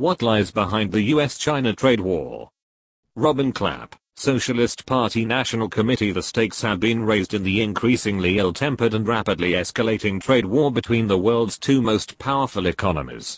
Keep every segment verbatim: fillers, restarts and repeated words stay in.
What lies behind the U S China trade war? Robin Clapp, Socialist Party National Committee. The stakes have been raised in the increasingly ill-tempered and rapidly escalating trade war between the world's two most powerful economies.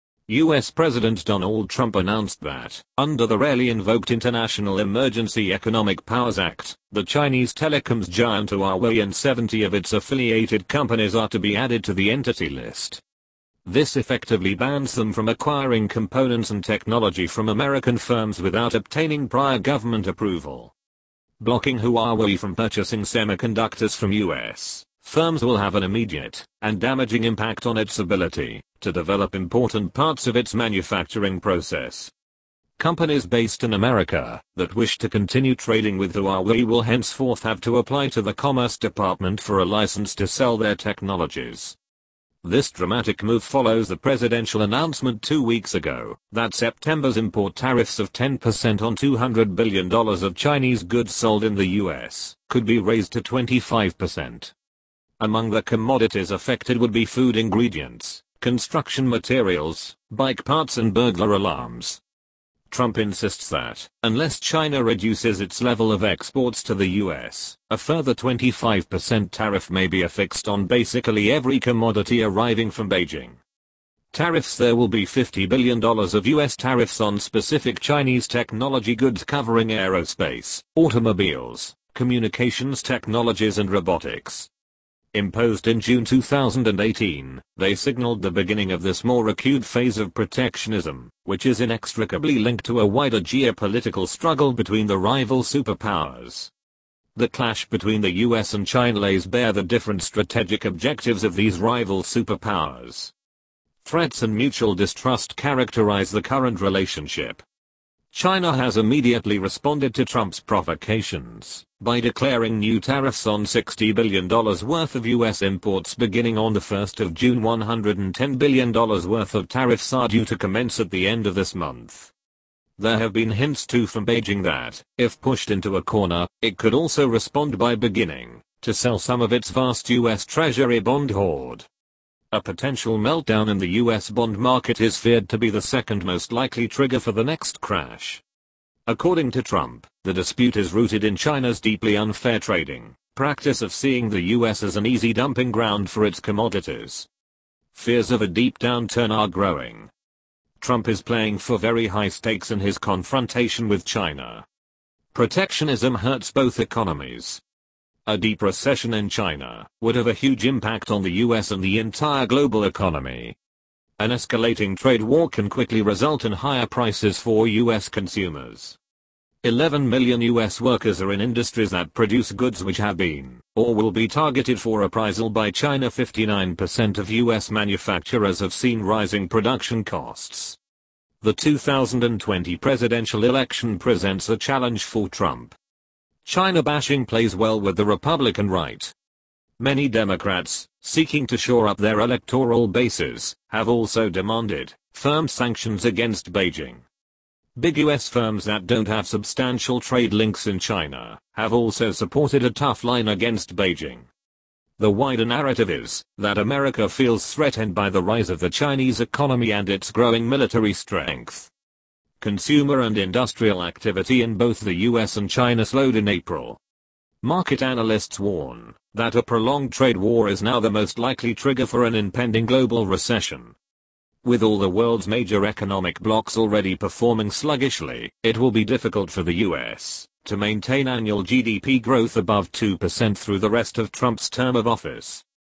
U S President Donald Trump announced that, under the rarely invoked International Emergency Economic Powers Act, the Chinese telecoms giant Huawei and seventy of its affiliated companies are to be added to the entity list. This effectively bans them from acquiring components and technology from American firms without obtaining prior government approval. Blocking Huawei from purchasing semiconductors from U S firms will have an immediate and damaging impact on its ability to develop important parts of its manufacturing process. Companies based in America that wish to continue trading with Huawei will henceforth have to apply to the Commerce Department for a license to sell their technologies. This dramatic move follows the presidential announcement two weeks ago that September's import tariffs of ten percent on two hundred billion dollars of Chinese goods sold in the U S could be raised to twenty-five percent. Among the commodities affected would be food ingredients, construction materials, bike parts and burglar alarms. Trump insists that, unless China reduces its level of exports to the U S, a further twenty-five percent tariff may be affixed on basically every commodity arriving from Beijing. Tariffs. There will be fifty billion dollars of U S tariffs on specific Chinese technology goods covering aerospace, automobiles, communications technologies and robotics. Imposed in June two thousand eighteen, they signaled the beginning of this more acute phase of protectionism, which is inextricably linked to a wider geopolitical struggle between the rival superpowers. The clash between the U S and China lays bare the different strategic objectives of these rival superpowers. Threats and mutual distrust characterize the current relationship. China has immediately responded to Trump's provocations by declaring new tariffs on sixty billion dollars worth of U S imports beginning on the first of June. one hundred ten billion dollars worth of tariffs are due to commence at the end of this month. There have been hints too from Beijing that, if pushed into a corner, it could also respond by beginning to sell some of its vast U S Treasury bond hoard. A potential meltdown in the U S bond market is feared to be the second most likely trigger for the next crash. According to Trump, the dispute is rooted in China's deeply unfair trading practice of seeing the U S as an easy dumping ground for its commodities. Fears of a deep downturn are growing. Trump is playing for very high stakes in his confrontation with China. Protectionism hurts both economies. A deep recession in China would have a huge impact on the U S and the entire global economy. An escalating trade war can quickly result in higher prices for U S consumers. eleven million U S workers are in industries that produce goods which have been, or will be targeted for reprisal by China. fifty-nine percent of U S manufacturers have seen rising production costs. The two thousand twenty presidential election presents a challenge for Trump. China bashing plays well with the Republican right. Many Democrats, seeking to shore up their electoral bases, have also demanded firm sanctions against Beijing. Big U S firms that don't have substantial trade links in China have also supported a tough line against Beijing. The wider narrative is that America feels threatened by the rise of the Chinese economy and its growing military strength. Consumer and industrial activity in both the U S and China slowed in April. Market analysts warn that a prolonged trade war is now the most likely trigger for an impending global recession. With all the world's major economic blocs already performing sluggishly, it will be difficult for the U S to maintain annual G D P growth above two percent through the rest of Trump's term of office.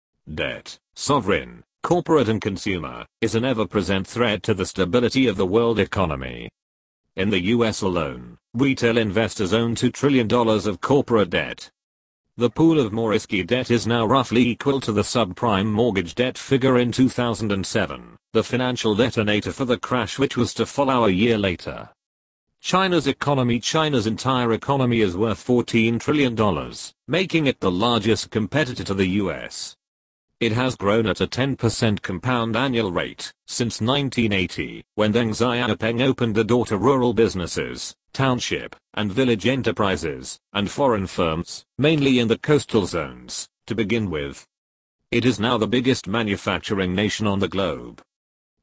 Debt, sovereign, corporate and consumer, is an ever-present threat to the stability of the world economy. In the U S alone, retail investors own two trillion dollars of corporate debt. The pool of more risky debt is now roughly equal to the subprime mortgage debt figure in two thousand seven, the financial detonator for the crash which was to follow a year later. China's economy China's entire economy is worth fourteen trillion dollars, making it the largest competitor to the U S. It has grown at a ten percent compound annual rate since nineteen eighty, when Deng Xiaoping opened the door to rural businesses, township, and village enterprises, and foreign firms, mainly in the coastal zones, to begin with. It is now the biggest manufacturing nation on the globe.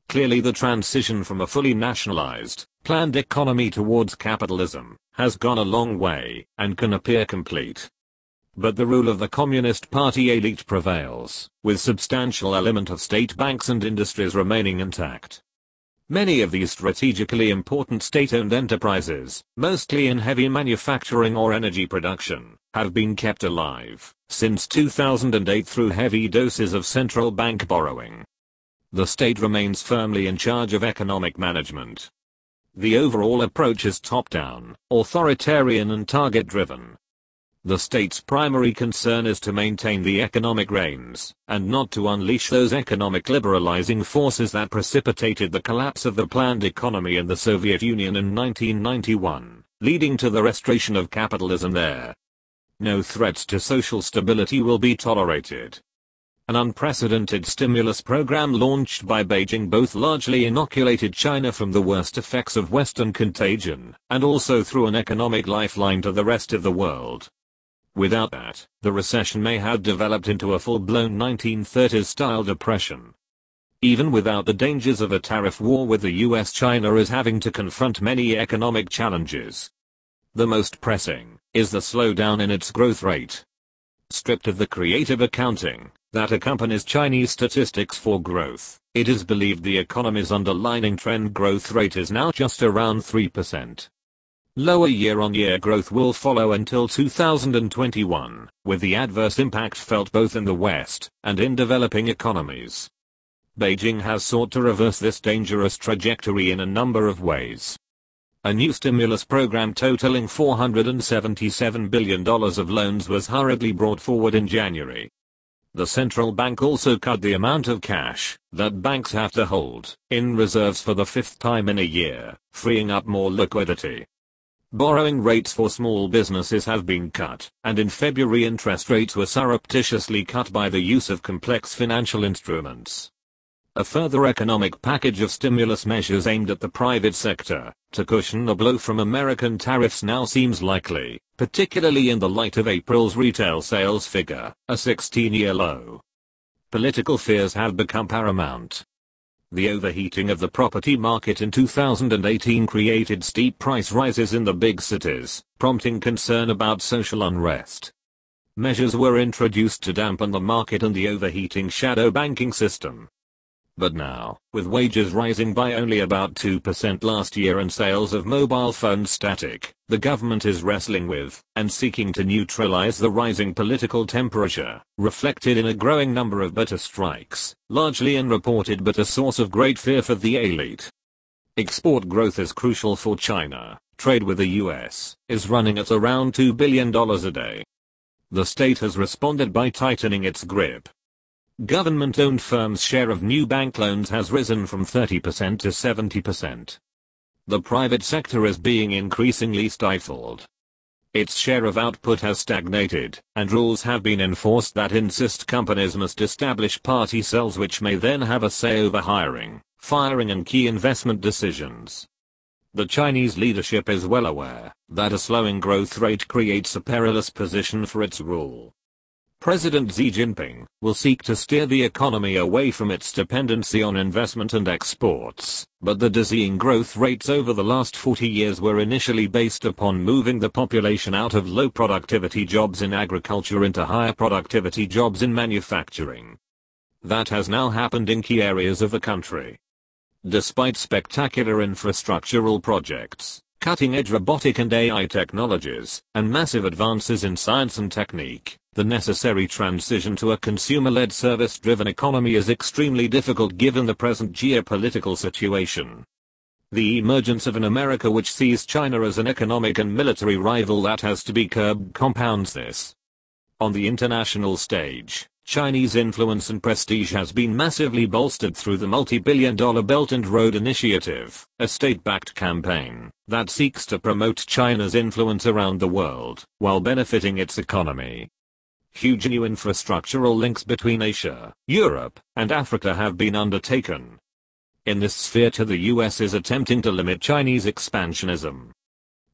Clearly the transition from a fully nationalized, planned economy towards capitalism has gone a long way and can appear complete. But the rule of the Communist Party elite prevails, with substantial element of state banks and industries remaining intact. Many of these strategically important state-owned enterprises, mostly in heavy manufacturing or energy production, have been kept alive since two thousand eight through heavy doses of central bank borrowing. The state remains firmly in charge of economic management. The overall approach is top-down, authoritarian and target-driven. The state's primary concern is to maintain the economic reins, and not to unleash those economic liberalizing forces that precipitated the collapse of the planned economy in the Soviet Union in nineteen ninety-one, leading to the restoration of capitalism there. No threats to social stability will be tolerated. An unprecedented stimulus program launched by Beijing both largely inoculated China from the worst effects of Western contagion, and also threw an economic lifeline to the rest of the world. Without that, the recession may have developed into a full-blown nineteen thirties-style depression. Even without the dangers of a tariff war with the U S, China is having to confront many economic challenges. The most pressing is the slowdown in its growth rate. Stripped of the creative accounting that accompanies Chinese statistics for growth, it is believed the economy's underlying trend growth rate is now just around three percent. Lower year-on-year growth will follow until two thousand twenty-one, with the adverse impact felt both in the West and in developing economies. Beijing has sought to reverse this dangerous trajectory in a number of ways. A new stimulus program totaling four hundred seventy-seven billion dollars of loans was hurriedly brought forward in January. The central bank also cut the amount of cash that banks have to hold in reserves for the fifth time in a year, freeing up more liquidity. Borrowing rates for small businesses have been cut, and in February interest rates were surreptitiously cut by the use of complex financial instruments. A further economic package of stimulus measures aimed at the private sector to cushion a blow from American tariffs now seems likely, particularly in the light of April's retail sales figure, a sixteen-year low. Political fears have become paramount. The overheating of the property market in two thousand eighteen created steep price rises in the big cities, prompting concern about social unrest. Measures were introduced to dampen the market and the overheating shadow banking system. But now, with wages rising by only about two percent last year and sales of mobile phones static, the government is wrestling with and seeking to neutralize the rising political temperature, reflected in a growing number of bitter strikes, largely unreported but a source of great fear for the elite. Export growth is crucial for China. Trade with the U S is running at around two billion dollars a day. The state has responded by tightening its grip. Government-owned firms' share of new bank loans has risen from thirty percent to seventy percent. The private sector is being increasingly stifled. Its share of output has stagnated, and rules have been enforced that insist companies must establish party cells which may then have a say over hiring, firing and key investment decisions. The Chinese leadership is well aware that a slowing growth rate creates a perilous position for its rule. President Xi Jinping will seek to steer the economy away from its dependency on investment and exports, but the dizzying growth rates over the last forty years were initially based upon moving the population out of low productivity jobs in agriculture into higher productivity jobs in manufacturing. That has now happened in key areas of the country. Despite spectacular infrastructural projects, cutting-edge robotic and A I technologies, and massive advances in science and technique, the necessary transition to a consumer-led service-driven economy is extremely difficult given the present geopolitical situation. The emergence of an America which sees China as an economic and military rival that has to be curbed compounds this. On the international stage, Chinese influence and prestige has been massively bolstered through the multi-billion dollar Belt and Road Initiative, a state-backed campaign that seeks to promote China's influence around the world while benefiting its economy. Huge new infrastructural links between Asia, Europe, and Africa have been undertaken. In this sphere too the U S is attempting to limit Chinese expansionism.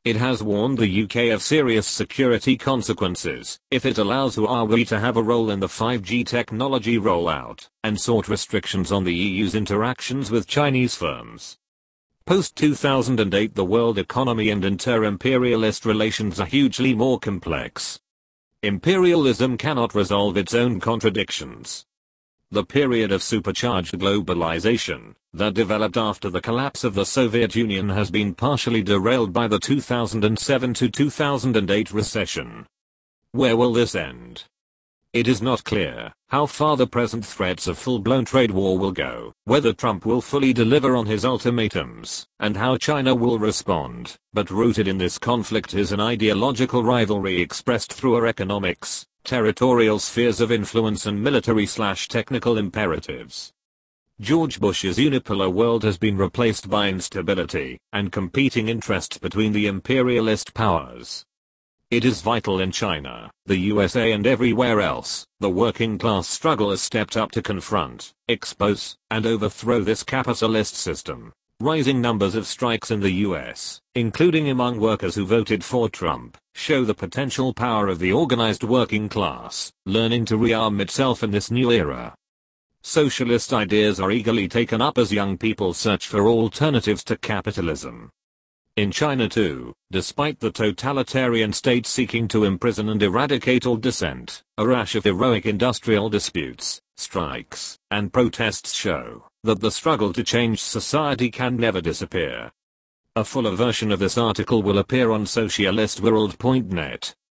It has warned the U K of serious security consequences if it allows Huawei to have a role in the five G technology rollout, and sought restrictions on the E U's interactions with Chinese firms. Post two thousand eight, the world economy and inter-imperialist relations are hugely more complex. Imperialism cannot resolve its own contradictions. The period of supercharged globalization that developed after the collapse of the Soviet Union has been partially derailed by the two thousand seven to two thousand eight recession. Where will this end? It is not clear how far the present threats of full-blown trade war will go, whether Trump will fully deliver on his ultimatums, and how China will respond, but rooted in this conflict is an ideological rivalry expressed through our economics, territorial spheres of influence and military-slash-technical imperatives. George Bush's unipolar world has been replaced by instability and competing interests between the imperialist powers. It is vital in China, the U S A and everywhere else, the working class struggle has stepped up to confront, expose, and overthrow this capitalist system. Rising numbers of strikes in the U S, including among workers who voted for Trump, show the potential power of the organized working class, learning to rearm itself in this new era. Socialist ideas are eagerly taken up as young people search for alternatives to capitalism. In China too, despite the totalitarian state seeking to imprison and eradicate all dissent, a rash of heroic industrial disputes, strikes, and protests show that the struggle to change society can never disappear. A fuller version of this article will appear on socialist world dot net.